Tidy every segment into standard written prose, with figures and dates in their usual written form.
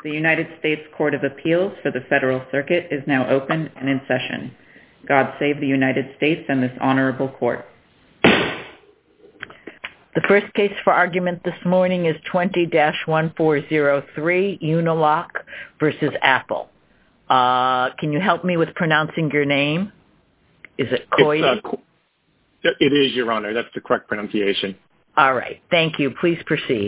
The United States Court of Appeals for the Federal Circuit is now open and in session. God save the United States and this honorable court. The first case for argument this morning is 20-1403, Uniloc versus Apple. Can you help me with pronouncing your name? Is it Coide? It is, Your Honor. That's the correct pronunciation. All right. Thank you. Please proceed.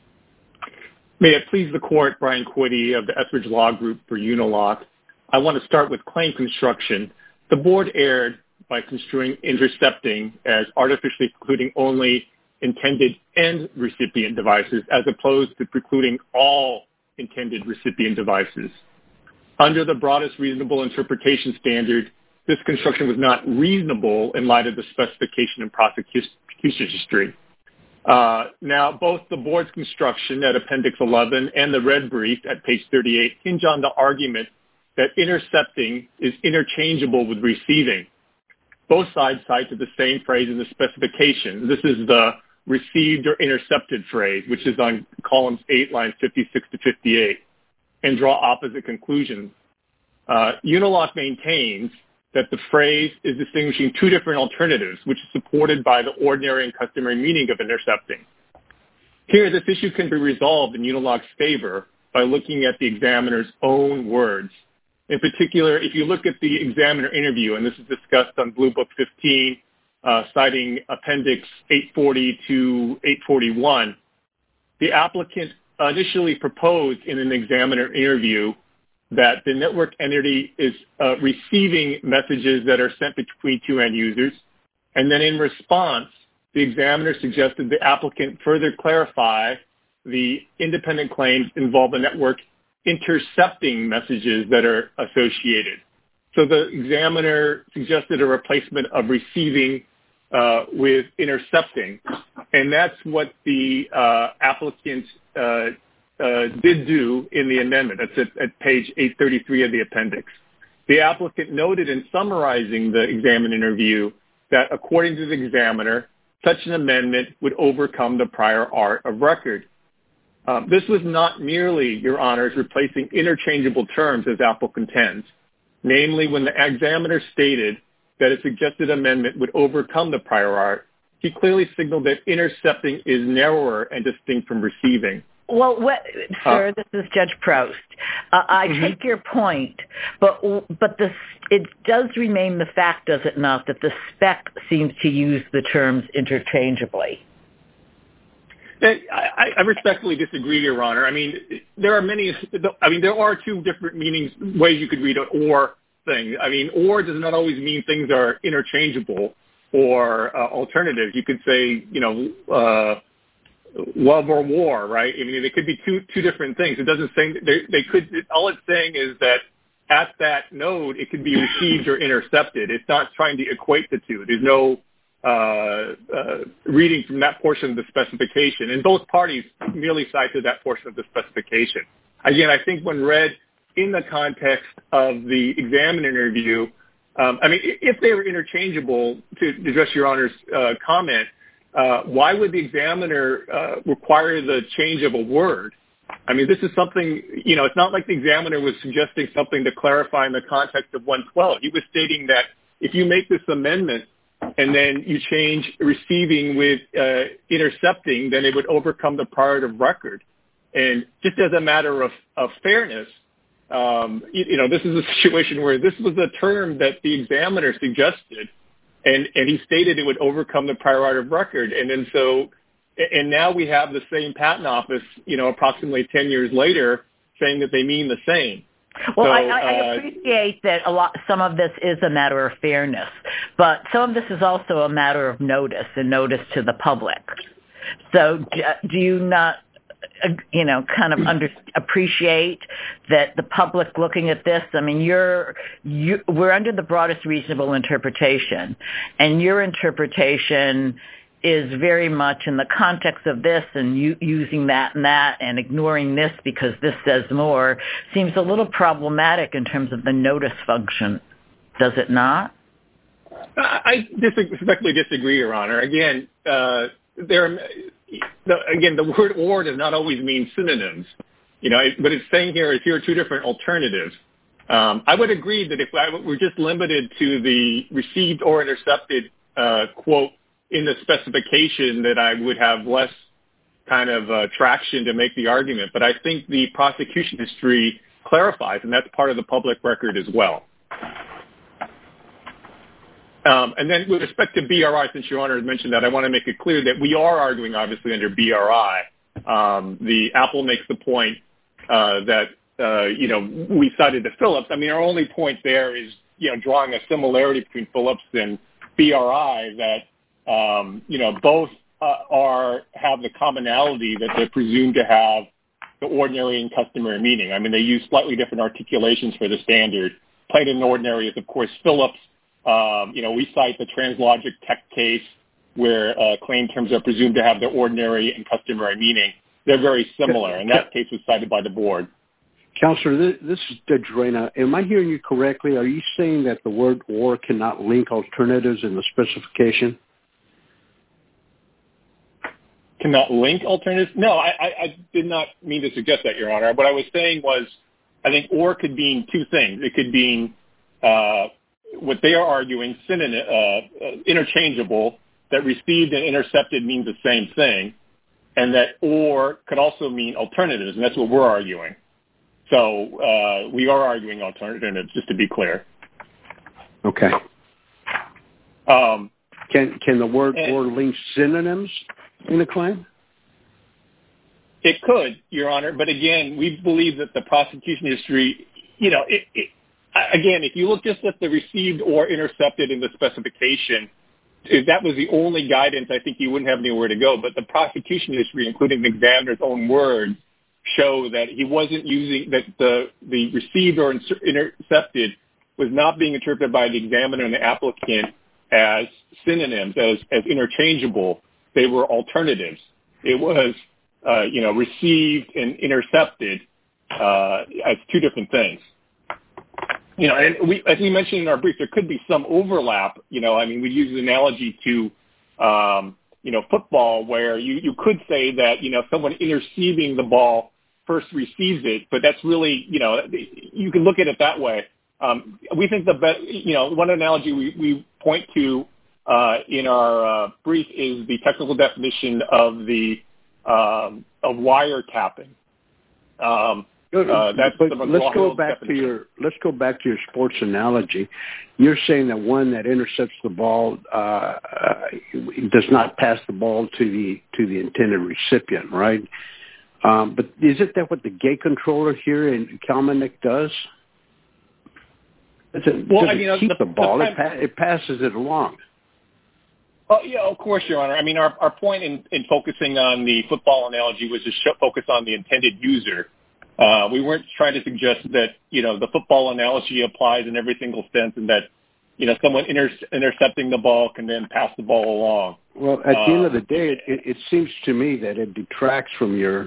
May it please the court, Brian Coide of the Ethridge Law Group for Uniloc. I want to start with claim construction. The board erred by construing intercepting as artificially precluding only intended end recipient devices as opposed to precluding all intended recipient devices. Under the broadest reasonable interpretation standard, this construction was not reasonable in light of the specification and prosecution history. Now, both the board's construction at Appendix 11 and the red brief at page 38 hinge on the argument that intercepting is interchangeable with receiving. Both sides cite to the same phrase in the specification. This is the received or intercepted phrase, which is on columns 8, lines 56 to 58, and draw opposite conclusions. Uniloc maintains that the phrase is distinguishing two different alternatives, which is supported by the ordinary and customary meaning of intercepting. Here, this issue can be resolved in Uniloc's favor by looking at the examiner's own words. In particular, if you look at the examiner interview, and this is discussed on Blue Book 15, citing Appendix 840 to 841, the applicant initially proposed in an examiner interview that the network entity is receiving messages that are sent between two end users. And then in response, the examiner suggested the applicant further clarify the independent claims involve the network intercepting messages that are associated. So the examiner suggested a replacement of receiving with intercepting. And that's what the applicant did do in the amendment. That's at page 833 of the appendix. The applicant noted in summarizing the examiner interview that according to the examiner, such an amendment would overcome the prior art of record. This was not merely, Your Honors, replacing interchangeable terms as Apple contends. Namely, when the examiner stated that a suggested amendment would overcome the prior art, he clearly signaled that intercepting is narrower and distinct from receiving. Well, sir, this is Judge Proust. I take your point, but it does remain the fact, does it not, that the spec seems to use the terms interchangeably. I respectfully disagree, Your Honor. I mean, there are two different meanings, ways you could read an or thing. I mean, or does not always mean things are interchangeable or alternatives. You could say, love or war, right? I mean, it could be two different things. It doesn't say they could. All it's saying is that at that node, it could be received or intercepted. It's not trying to equate the two. There's no reading from that portion of the specification, and both parties merely cited that portion of the specification. Again, I think when read in the context of the examiner interview, I mean, if they were interchangeable, to address Your Honor's comment, why would the examiner require the change of a word? I mean, this is something, it's not like the examiner was suggesting something to clarify in the context of 112. He was stating that if you make this amendment and then you change receiving with intercepting, then it would overcome the prior art of record. And just as a matter of fairness, this is a situation where this was a term that the examiner suggested, and he stated it would overcome the prior art of record. And now we have the same patent office, approximately 10 years later, saying that they mean the same. Well, I appreciate that some of this is a matter of fairness, but some of this is also a matter of notice and notice to the public. So do you not, kind of appreciate that the public looking at this? I mean, we're under the broadest reasonable interpretation, and your interpretation is very much in the context of this and using that and ignoring this because this says more seems a little problematic in terms of the notice function. Does it not? I respectfully disagree, Your Honor. Again, the word or does not always mean synonyms. But it's saying here are two different alternatives. I would agree that if we're just limited to the received or intercepted quote in the specification, that I would have less kind of traction to make the argument. But I think the prosecution history clarifies, and that's part of the public record as well. And then with respect to BRI, since Your Honor has mentioned that, I want to make it clear that we are arguing, obviously, under BRI. The Apple makes the point that, we cited the Phillips. I mean, our only point there is, drawing a similarity between Phillips and BRI that, both have the commonality that they're presumed to have the ordinary and customary meaning. I mean, they use slightly different articulations for the standard. Plain and ordinary is, of course, Phillips. We cite the Translogic Tech case where claim terms are presumed to have their ordinary and customary meaning. They're very similar, and that case was cited by the board. Counselor, this is Judge Reyna. Am I hearing you correctly? Are you saying that the word or cannot link alternatives in the specification? Cannot link alternatives? No, I did not mean to suggest that, Your Honor. What I was saying was I think or could mean two things. It could mean what they are arguing, interchangeable, that received and intercepted means the same thing, and that or could also mean alternatives, and that's what we're arguing. So we are arguing alternatives, just to be clear. Okay. Can the word or link synonyms in a claim? It could, Your Honor, but again, we believe that the prosecution history, again, if you look just at the received or intercepted in the specification, if that was the only guidance, I think you wouldn't have anywhere to go. But the prosecution history, including the examiner's own words, show that he wasn't using, that the received or intercepted was not being interpreted by the examiner and the applicant as synonyms, as interchangeable. They were alternatives. It was, received and intercepted as two different things. And as we mentioned in our brief, there could be some overlap. We use the analogy to, football, where you could say that, someone interceiving the ball first receives it, but that's really, you can look at it that way. We think the best, one analogy we point to in our brief is the technical definition of the of wiretapping. Let's go back to your sports analogy. You're saying that one that intercepts the ball does not pass the ball to the intended recipient, right? But isn't that what the gate controller here in Calmanic does? It keep the ball; it passes it along. Oh, yeah, of course, Your Honor. Our point in focusing on the football analogy was to focus on the intended user. We weren't trying to suggest that, the football analogy applies in every single sense and that, someone intercepting the ball can then pass the ball along. Well, at the end of the day, it seems to me that it detracts from your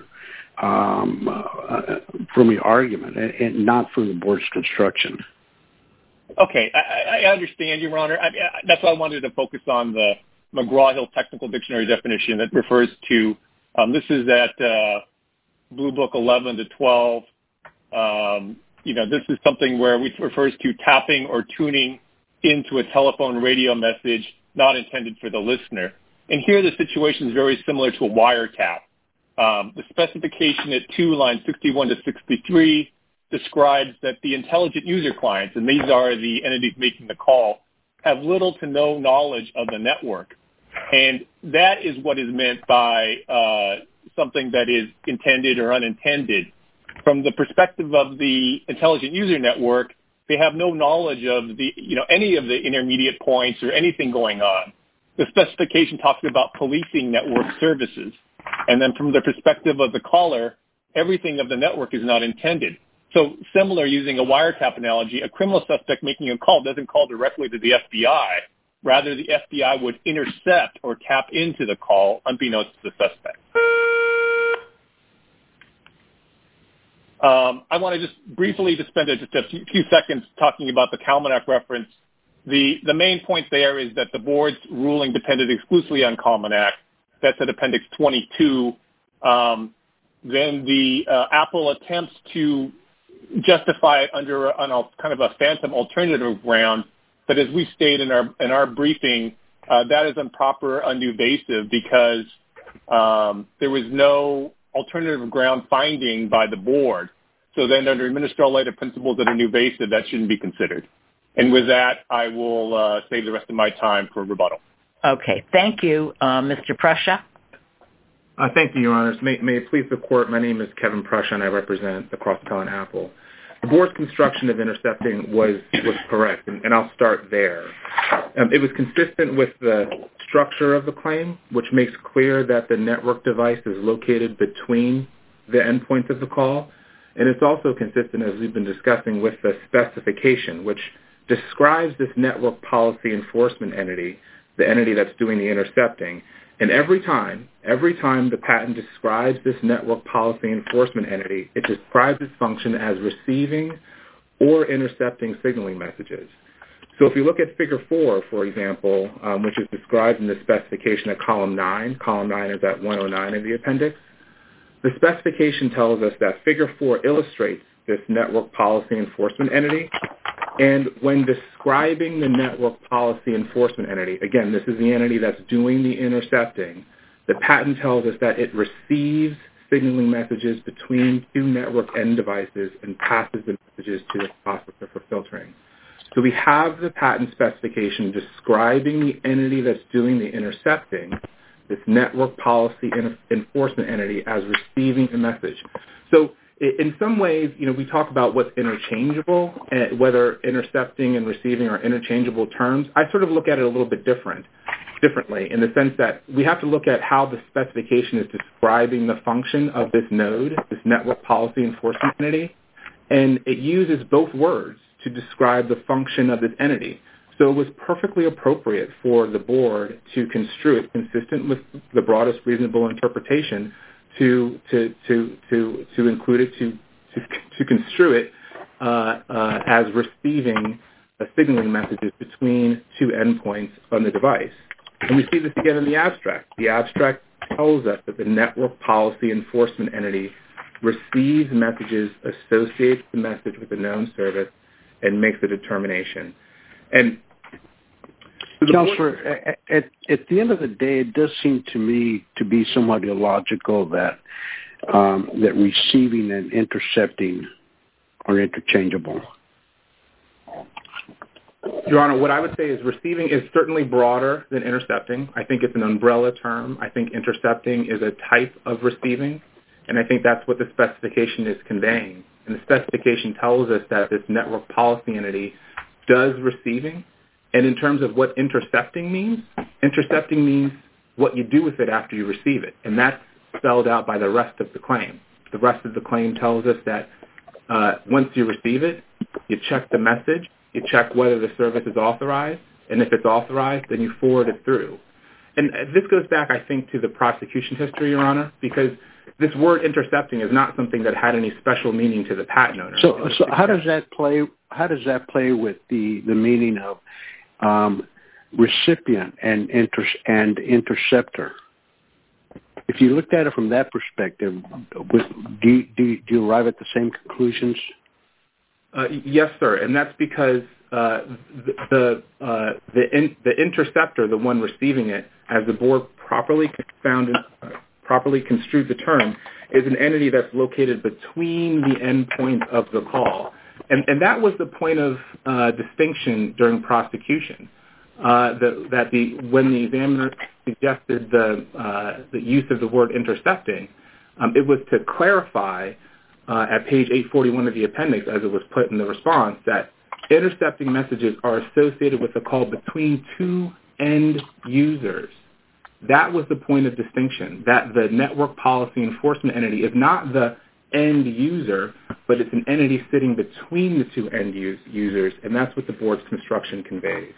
argument and not from the board's construction. Okay, I understand, Your Honor. That's why I wanted to focus on the McGraw-Hill Technical Dictionary definition that refers to, this is at Blue Book 11 to 12. This is something where it refers to tapping or tuning into a telephone radio message not intended for the listener. And here the situation is very similar to a wiretap. The specification at 2 lines 61 to 63 describes that the intelligent user clients, and these are the entities making the call, have little to no knowledge of the network. And that is what is meant by something that is intended or unintended. From the perspective of the intelligent user network, they have no knowledge of the, any of the intermediate points or anything going on. The specification talks about policing network services. And then from the perspective of the caller, everything of the network is not intended. So similar, using a wiretap analogy, a criminal suspect making a call doesn't call directly to the FBI. Rather, the FBI would intercept or tap into the call unbeknownst to the suspect. I want to just briefly spend just a few seconds talking about the Calmanac reference. The main point there is that the board's ruling depended exclusively on Calmanac. That's at Appendix 22. then the Apple attempts to justify it under kind of a phantom alternative ground. But as we state in our briefing, that is improper, invasive, because there was no alternative ground finding by the board. So then under ministerial principles that are invasive, that shouldn't be considered. And with that, I will save the rest of my time for rebuttal. Okay. Thank you. Mr. Prussia? Thank you, Your Honors. May it please the Court, my name is Kevin Prussia, and I represent the cross-appellant Apple. The board's construction of intercepting was correct, and I'll start there. It was consistent with the structure of the claim, which makes clear that the network device is located between the endpoints of the call. And it's also consistent, as we've been discussing, with the specification, which describes this network policy enforcement entity, the entity that's doing the intercepting. And every time the patent describes this network policy enforcement entity, it describes its function as receiving or intercepting signaling messages. So if you look at Figure 4, for example, which is described in the specification at Column 9 is at 109 of the appendix, the specification tells us that Figure 4 illustrates this network policy enforcement entity. And when describing the network policy enforcement entity, again, this is the entity that's doing the intercepting, the patent tells us that it receives signaling messages between two network end devices and passes the messages to the processor for filtering. So we have the patent specification describing the entity that's doing the intercepting, this network policy enforcement entity, as receiving the message. So in some ways, we talk about what's interchangeable, whether intercepting and receiving are interchangeable terms. I sort of look at it a little bit differently in the sense that we have to look at how the specification is describing the function of this node, this network policy enforcement entity, and it uses both words to describe the function of this entity. So it was perfectly appropriate for the board to construe it consistent with the broadest reasonable interpretation to include it, to construe it as receiving signaling messages between two endpoints on the device. And we see this again in the abstract. The abstract tells us that the network policy enforcement entity receives messages, associates the message with a known service, and makes a determination. And Counselor, at the end of the day, it does seem to me to be somewhat illogical that that receiving and intercepting are interchangeable. Your Honor, what I would say is receiving is certainly broader than intercepting. I think it's an umbrella term. I think intercepting is a type of receiving, and I think that's what the specification is conveying. And the specification tells us that this network policy entity does receiving. And in terms of what intercepting means what you do with it after you receive it. And that's spelled out by the rest of the claim. The rest of the claim tells us that once you receive it, you check the message, you check whether the service is authorized, and if it's authorized, then you forward it through. And this goes back, I think, to the prosecution history, Your Honor, because this word intercepting is not something that had any special meaning to the patent owner. So how does that play? How does that play with the meaning of recipient and interceptor? If you looked at it from that perspective, do you arrive at the same conclusions? Yes, sir, and that's because the interceptor, the one receiving it, as the board properly construed the term, is an entity that's located between the endpoint of the call. And that was the point of distinction during prosecution, when the examiner suggested the use of the word intercepting, it was to clarify at page 841 of the appendix, as it was put in the response, that intercepting messages are associated with a call between two end users. That was the point of distinction, that the network policy enforcement entity is not the end user, but it's an entity sitting between the two end users, and that's what the board's construction conveys.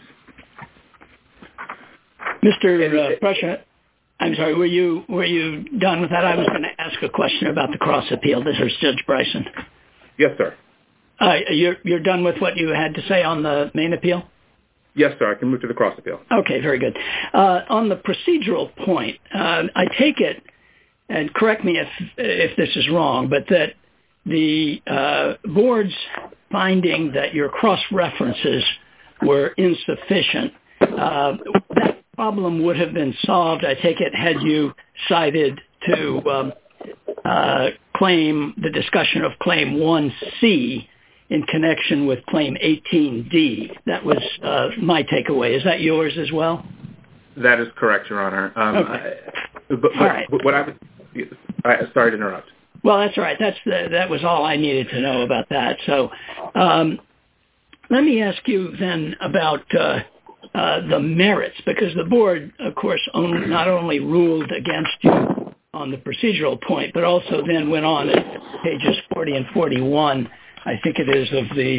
Mr. Prussia, I'm sorry, were you done with that? I was going to ask a question about the cross appeal. This is Judge Bryson. Yes, sir. You're done with what you had to say on the main appeal? Yes, sir. I can move to the cross appeal. Okay, very good. On the procedural point, I take it and correct me if this is wrong, but that the board's finding that your cross-references were insufficient, that problem would have been solved, I take it, had you cited to claim the discussion of Claim 1C in connection with Claim 18D. That was my takeaway. Is that yours as well? That is correct, Your Honor. Okay. All right. Sorry to interrupt. Well, that's all right. That was all I needed to know about that. So let me ask you then about the merits, because the board, of course, not only ruled against you on the procedural point, but also then went on at pages 40 and 41, I think it is,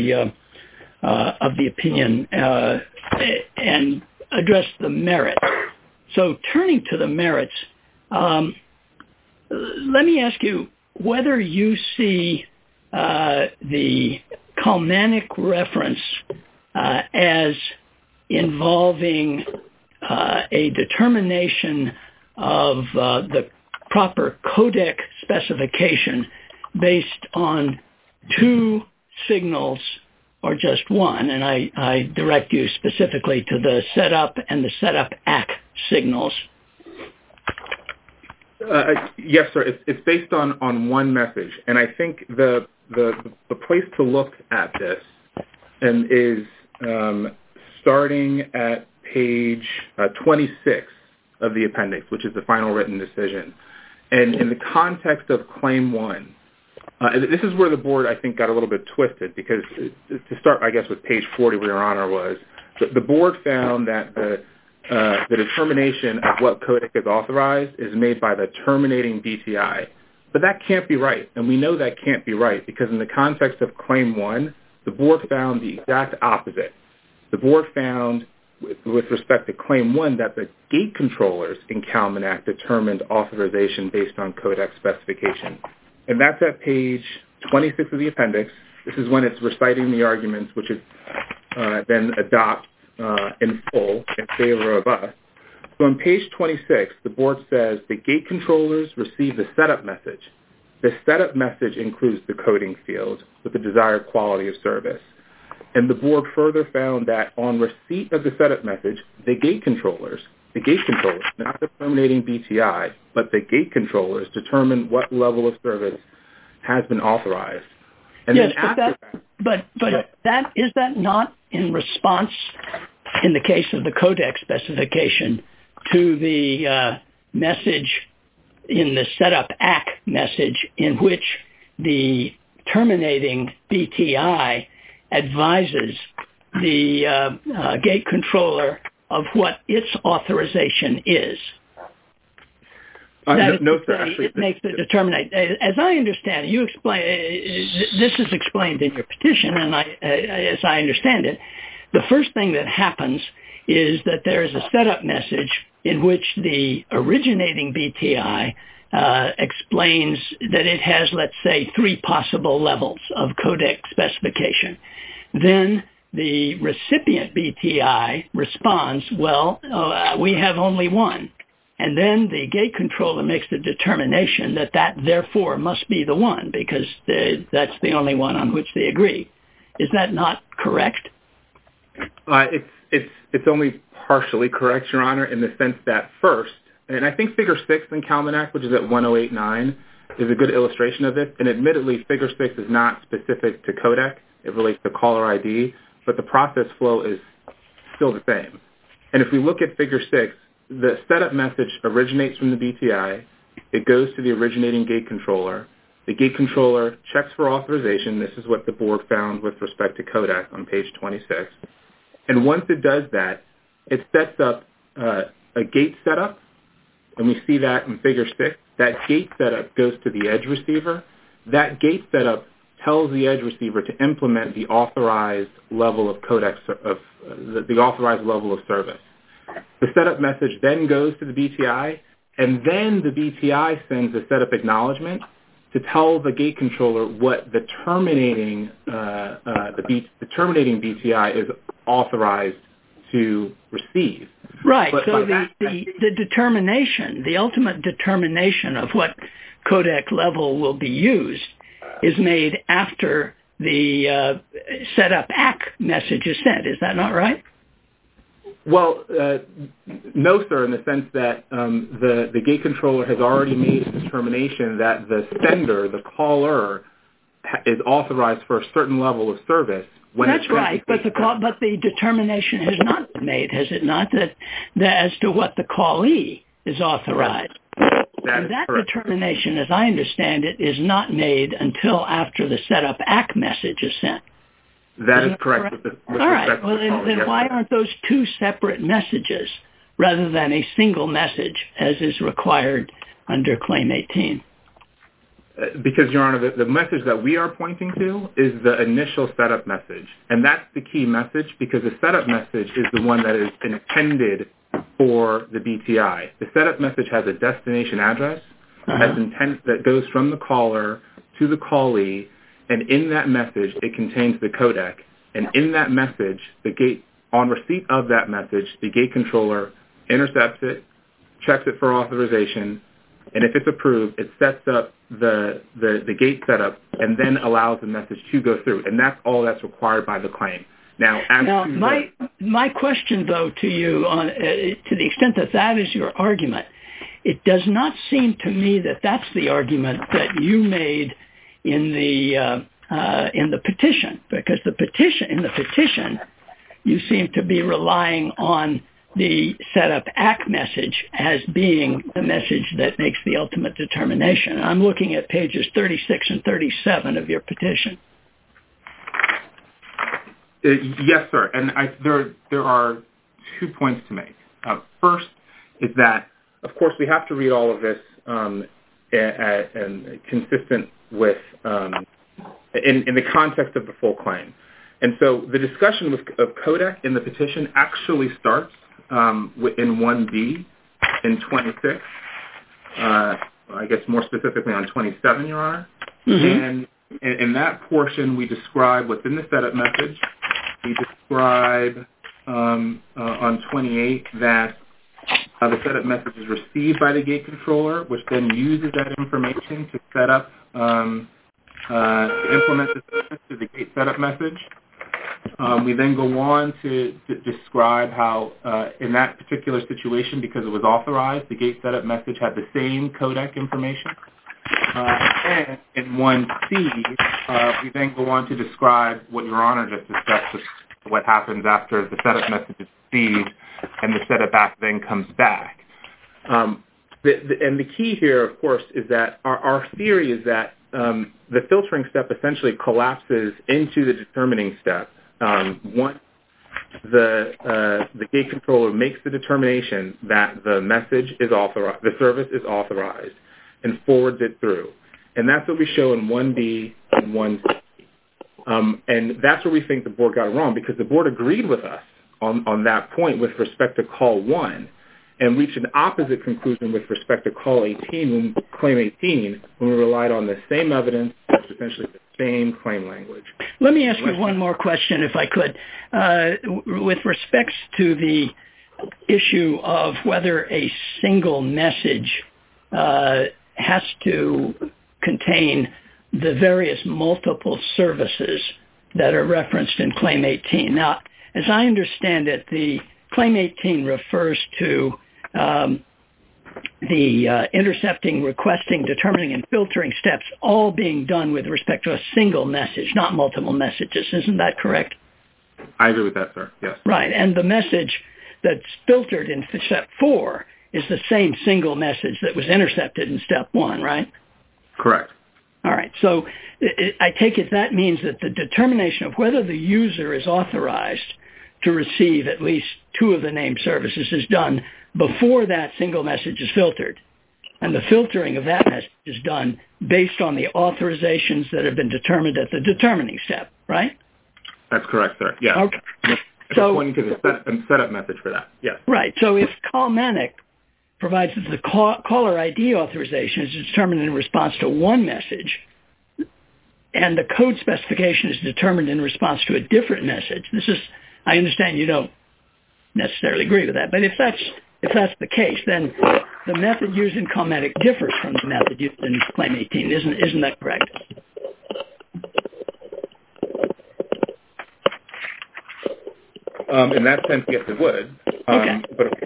of the opinion and addressed the merits. So turning to the merits, let me ask you whether you see the Kalmanik reference as involving a determination of the proper codec specification based on two signals or just one, and I direct you specifically to the setup and the setup ACK signals. Yes, sir. It's based on one message, and I think the place to look at this is starting at page 26 of the appendix, which is the final written decision. And in the context of Claim 1, this is where the board, I think, got a little bit twisted, because to start, I guess, with page 40, where Your Honor was, the board found that the determination of what codec is authorized is made by the terminating BTI. But that can't be right, and we know that can't be right, because in the context of Claim 1, the board found the exact opposite. The board found, with respect to Claim 1, that the gate controllers in Kalmanik determined authorization based on codec specification. And that's at page 26 of the appendix. This is when it's reciting the arguments, which it then adopts in full in favor of us. So on page 26, the board says the gate controllers receive the setup message. The setup message includes the coding field with the desired quality of service. And the board further found that on receipt of the setup message, the gate controllers, not the terminating BTI, but the gate controllers determine what level of service has been authorized. And yes, then after that is that not in response, in the case of the codec specification, to the message in the setup ACK message, in which the terminating BTI advises the gate controller of what its authorization is. No, sir. Actually, it makes the determination. As I understand it, you explain. This is explained in your petition, and as I understand it, the first thing that happens is that there is a setup message in which the originating BTI explains that it has, let's say, 3 possible levels of codec specification. Then the recipient BTI responds, well, we have only one. And then the gate controller makes the determination that therefore must be the one, because that's the only one on which they agree. Is that not correct? It's only partially correct, Your Honor, in the sense that first, and I think Figure 6 in Kalmanik, which is at 1089, is a good illustration of this. And admittedly, Figure 6 is not specific to codec. It relates to caller ID, but the process flow is still the same. And if we look at Figure 6, the setup message originates from the BTI. It goes to the originating gate controller. The gate controller checks for authorization. This is what the board found with respect to codec on page 26. And once it does that, it sets up a gate setup, and we see that in Figure 6. That gate setup goes to the edge receiver. That gate setup tells the edge receiver to implement the authorized level of codec, the authorized level of service. The setup message then goes to the BTI, and then the BTI sends a setup acknowledgement to tell the gate controller what the terminating BTI is authorized to receive. Right. So the determination, the ultimate determination of what codec level will be used is made after the setup ACK message is sent. Is that not right? Well, no, sir, in the sense that the gate controller has already made a determination that the sender, the caller, is authorized for a certain level of service. That's right, but the determination has not been made, has it not, that as to what the callee is authorized. And that determination, as I understand it, is not made until after the setup ACK message is sent. That is correct. All right. Well, then why aren't those two separate messages rather than a single message as is required under Claim 18? Because, Your Honor, the message that we are pointing to is the initial setup message. And that's the key message because the setup message is the one that is intended for the BTI. The setup message has a destination address that goes from the caller to the callee, and in that message, it contains the codec. And in that message, on receipt of that message, the gate controller intercepts it, checks it for authorization, and if it's approved, it sets up the gate setup and then allows the message to go through. And that's all that's required by the claim. Now my question, though, to you, to the extent that that is your argument, it does not seem to me that that's the argument that you made in the petition, because in the petition, you seem to be relying on the setup ACK message as being the message that makes the ultimate determination. I'm looking at pages 36 and 37 of your petition. Yes, sir. And there are 2 points to make. First is that, of course, we have to read all of this and consistent with in the context of the full claim. And so the discussion of codec in the petition actually starts in 1B in 26, I guess more specifically on 27, Your Honor. Mm-hmm. And in that portion, we describe what's in the setup message. We describe on 28 that the setup message is received by the gate controller, which then uses that information to set up, implement the service to the gate setup message. We then go on to describe how, in that particular situation, because it was authorized, the gate setup message had the same codec information. And in 1C, we then go on to describe what Your Honor just discussed, what happens after the setup message is received and the setup back then comes back. And the key here, of course, is that our theory is that the filtering step essentially collapses into the determining step. Once the gate controller makes the determination that the message is authorized, the service is authorized, and forwards it through. And that's what we show in 1B and 1C. And that's where we think the board got it wrong, because the board agreed with us on that point with respect to Call 1 and reached an opposite conclusion with respect to Claim 18, when we relied on the same evidence, essentially the same claim language. Let me ask you one more question, if I could. With respect to the issue of whether a single message has to contain the various multiple services that are referenced in Claim 18. Now, as I understand it, the Claim 18 refers to the intercepting, requesting, determining, and filtering steps all being done with respect to a single message, not multiple messages. Isn't that correct? I agree with that, sir. Yes. Right. And the message that's filtered in Step 4 is the same single message that was intercepted in Step 1, right? Correct. All right. So I take it that means that the determination of whether the user is authorized to receive at least two of the named services is done before that single message is filtered. And the filtering of that message is done based on the authorizations that have been determined at the determining step, right? That's correct, sir. Yes. Okay. So pointing to the setup message for that. Yes. Right. So if Calmanic provides that the caller ID authorization is determined in response to one message, and the code specification is determined in response to a different message, I understand you don't necessarily agree with that. But if that's the case, then the method used in Calmetic differs from the method used in Claim 18. Isn't that correct? In that sense, yes, it would. Okay.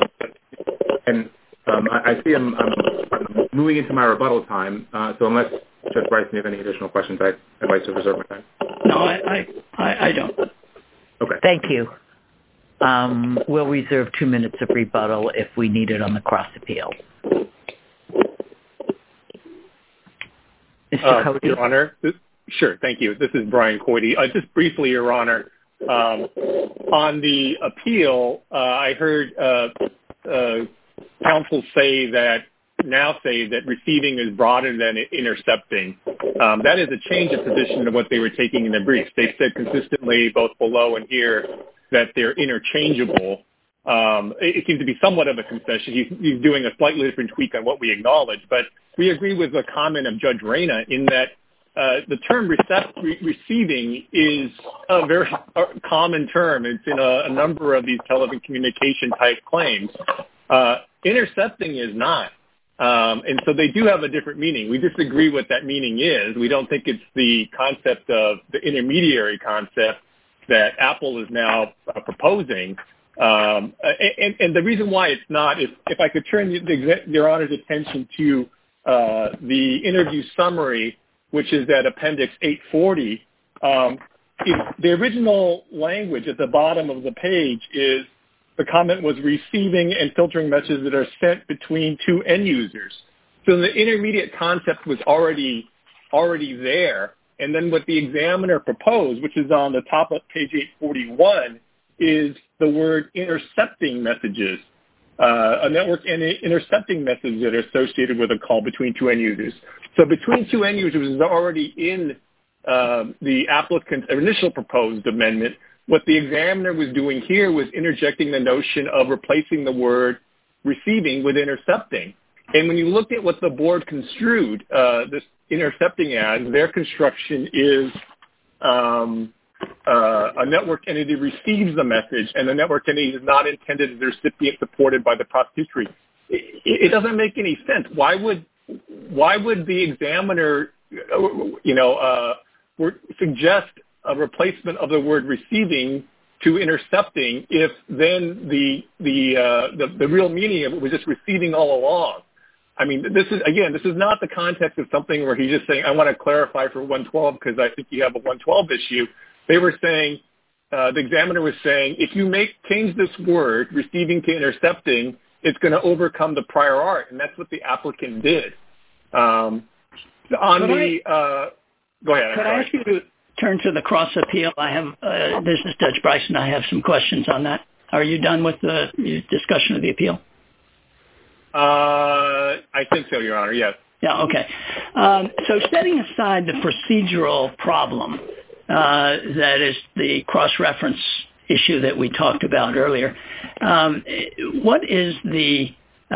I see I'm moving into my rebuttal time, so unless Judge Bryson, you have any additional questions, I'd like to reserve my time. No, I don't. Okay. Thank you. We'll reserve 2 minutes of rebuttal if we need it on the cross appeal. Mr. Cody? Your Honor. Sure, thank you. This is Brian Coity. Just briefly, Your Honor, on the appeal, I heard counsel say that receiving is broader than intercepting. That is a change of position of what they were taking in the briefs. They've said consistently, both below and here, that they're interchangeable. It seems to be somewhat of a concession. He's doing a slightly different tweak on what we acknowledge, but we agree with the comment of Judge Reyna in that the term receiving is a very common term. It's in a number of these telephone communication type claims. Intercepting is not. And so they do have a different meaning. We disagree what that meaning is. We don't think it's the concept of the intermediary concept that Apple is now proposing. And the reason why it's not, if I could turn Your Honor's attention to the interview summary, which is at Appendix 840, the original language at the bottom of the page is the comment was receiving and filtering messages that are sent between two end users. So the intermediate concept was already there. And then what the examiner proposed, which is on the top of page 841, is the word intercepting messages, a network and intercepting messages that are associated with a call between two end users. So between two end users is already in the applicant's initial proposed amendment. What the examiner was doing here was interjecting the notion of replacing the word receiving with intercepting. And when you look at what the board construed this intercepting as, their construction is a network entity receives the message and the network entity is not intended as the recipient supported by the prosecutory. It doesn't make any sense. Why would the examiner, suggest a replacement of the word receiving to intercepting if then the real meaning of it was just receiving all along? I mean, this is not the context of something where he's just saying, I want to clarify for 112 because I think you have a 112 issue. They were saying, the examiner was saying, if you change this word, receiving to intercepting, it's going to overcome the prior art. And that's what the applicant did. Go ahead. Could I ask you to turn to the cross appeal? This is Judge Bryson. I have some questions on that. Are you done with the discussion of the appeal? I think so, Your Honor, yes. Yeah, okay. So setting aside the procedural problem, that is the cross-reference issue that we talked about earlier, what is the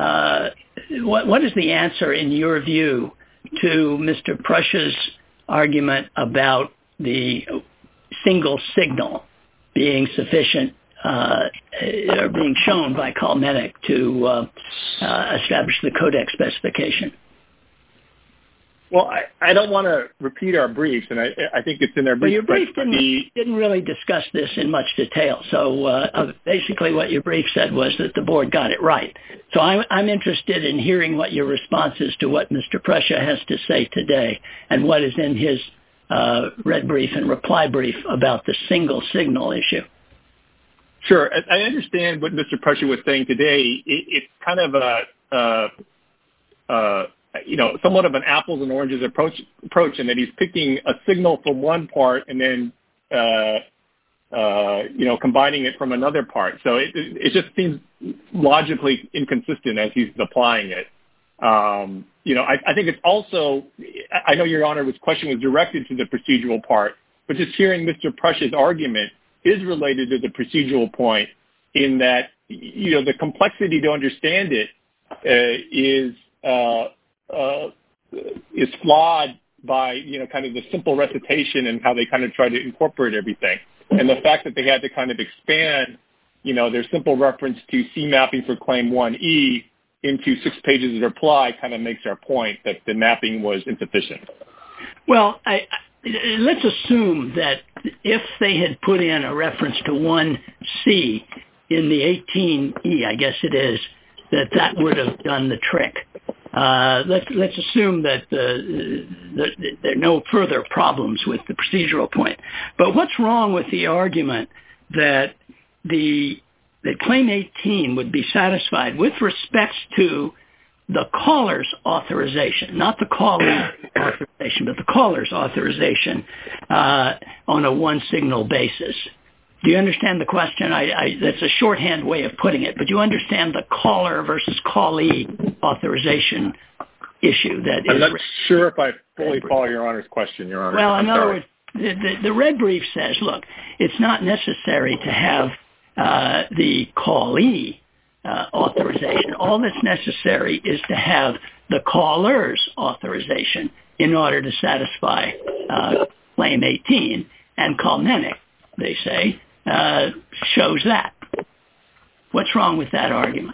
answer, in your view, to Mr. Prush's argument about the single signal being sufficient or being shown by Calmetic to establish the codec specification? Well, I don't want to repeat our briefs, and I think it's in our briefs. Well, your brief didn't really discuss this in much detail. So basically what your brief said was that the board got it right. So I'm interested in hearing what your response is to what Mr. Prussia has to say today and what is in his red brief and reply brief about the single signal issue. Sure. I understand what Mr. Prussia was saying today. It's kind of somewhat of an apples and oranges approach in that he's picking a signal from one part and then, combining it from another part. So it just seems logically inconsistent as he's applying it. I think it's also, I know Your Honor's question was directed to the procedural part, but just hearing Mr. Prussia's argument is related to the procedural point in that, the complexity to understand it is flawed by, kind of the simple recitation and how they kind of try to incorporate everything. And the fact that they had to kind of expand their simple reference to C mapping for Claim 1E into 6 pages of reply kind of makes our point that the mapping was insufficient. Well, let's assume that if they had put in a reference to 1C in the 18E, I guess it is, that would have done the trick. Let's assume that there are no further problems with the procedural point. But what's wrong with the argument that that Claim 18 would be satisfied with respect to the caller's authorization, not the caller's authorization, but the caller's authorization on a one-signal basis? Do you understand the question? That's a shorthand way of putting it, but you understand the caller versus callee authorization issue. I'm not sure if I fully follow Your Honor's question, Your Honor. Well, in other words, the red brief says, look, it's not necessary to have the callee authorization. All that's necessary is to have the caller's authorization in order to satisfy Claim 18. And Kalmenic, they say, shows that. What's wrong with that argument?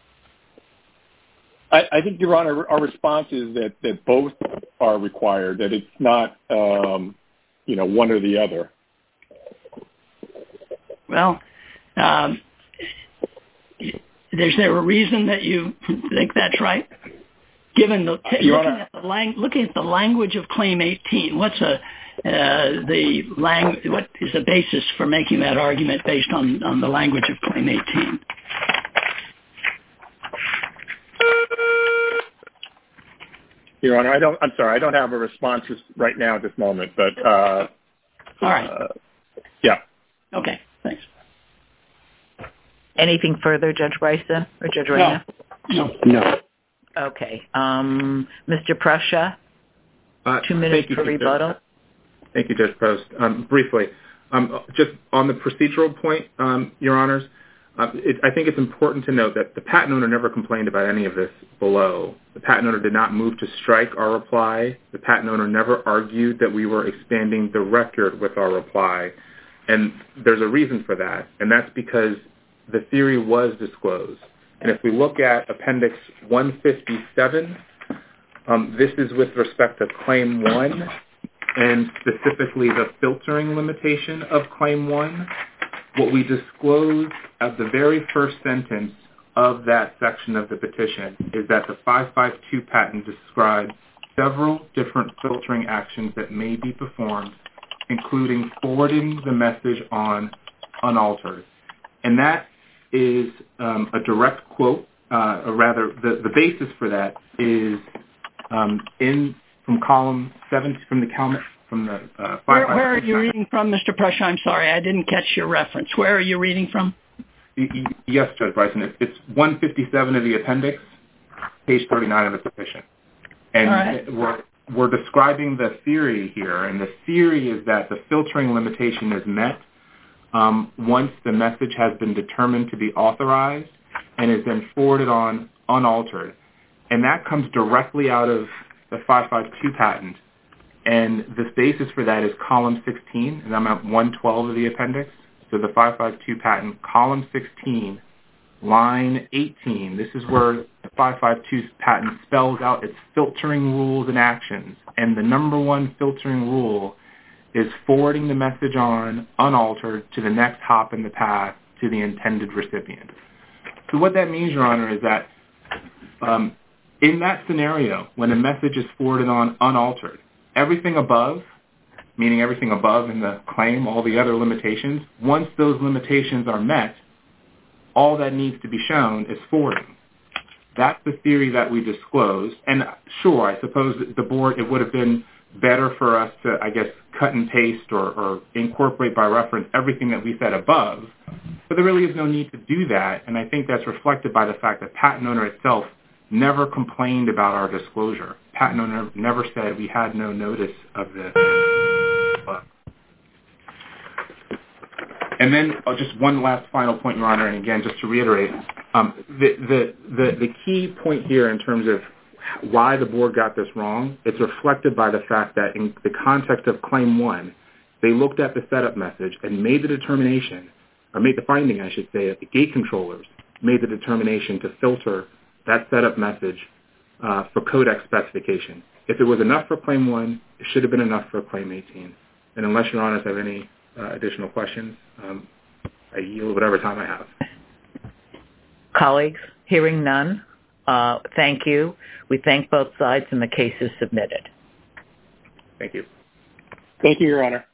I think, Your Honor, our response is that both are required, that it's not, one or the other. Well, is there a reason that you think that's right? Given looking at the language of Claim 18, what is the basis for making that argument based on the language of Claim 18? Your Honor, I'm sorry, I don't have a response right now at this moment, but all right. Yeah. Okay, thanks. Anything further, Judge Bryson or Judge Reyna? No. Okay. Mr. Prussia, 2 minutes for rebuttal. Thank you, Judge Post. Briefly, just on the procedural point, Your Honors, I think it's important to note that the patent owner never complained about any of this below. The patent owner did not move to strike our reply. The patent owner never argued that we were expanding the record with our reply. And there's a reason for that, and that's because the theory was disclosed. And if we look at Appendix 157, this is with respect to Claim 1, and specifically the filtering limitation of Claim 1. What we disclosed at the very first sentence of that section of the petition is that the 552 patent describes several different filtering actions that may be performed, including forwarding the message on unaltered. And that is a direct quote, or rather, the basis for that is from column 7 from the 552. Where are you reading from, Mr. Prussia? I'm sorry, I didn't catch your reference. Where are you reading from? Yes, Judge Bryson. It's 157 of the appendix, page 39 of the petition. And right. We're describing the theory here, and the theory is that the filtering limitation is met once the message has been determined to be authorized and is then forwarded on unaltered. And that comes directly out of the 552 patent. And the basis for that is column 16, and I'm at 112 of the appendix. So the 552 patent, column 16, line 18. This is where the 552 patent spells out its filtering rules and actions. And the number one filtering rule is forwarding the message on unaltered to the next hop in the path to the intended recipient. So what that means, Your Honor, is that in that scenario, when a message is forwarded on unaltered, everything above, meaning everything above in the claim, all the other limitations, once those limitations are met, all that needs to be shown is forwarding. That's the theory that we disclosed. And sure, I suppose the board, it would have been better for us to, I guess, cut and paste or incorporate by reference everything that we said above. But there really is no need to do that. And I think that's reflected by the fact that patent owner itself never complained about our disclosure. Patent owner never said we had no notice of this. And then just one last final point, Your Honor, and again, just to reiterate, the key point here in terms of why the board got this wrong, it's reflected by the fact that in the context of Claim 1, they looked at the setup message and made the determination or made the finding, I should say, that the gate controllers made the determination to filter that setup message for codec specification. If it was enough for Claim 1, it should have been enough for Claim 18. And unless Your Honors have any additional questions, I yield whatever time I have. Colleagues, hearing none, thank you. We thank both sides, and the case is submitted. Thank you. Thank you, Your Honor.